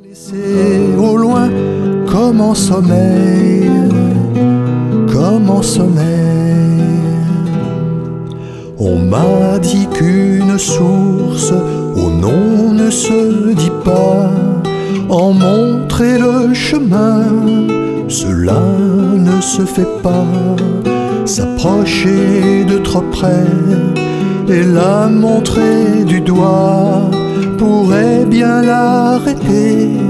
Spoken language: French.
C'est au loin comme en sommeil, comme en sommeil. On m'a dit qu'une source au nom ne se dit pas, en montrer le chemin, cela ne se fait pas. S'approcher de trop près et la montrer du doigt pourrait bien l'arrêter.